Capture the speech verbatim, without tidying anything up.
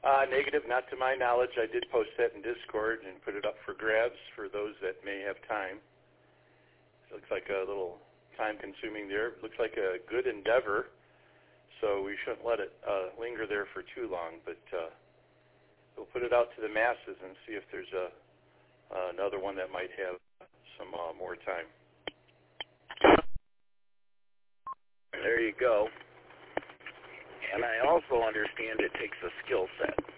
Uh, negative, not to my knowledge. I did post that in Discord and put it up for grabs for those that may have time. It looks like a little time-consuming there. It looks like a good endeavor, so we shouldn't let it uh, linger there for too long. But uh, we'll put it out to the masses and see if there's a uh, another one that might have some uh, more time. There you go. And I also understand it takes a skill set.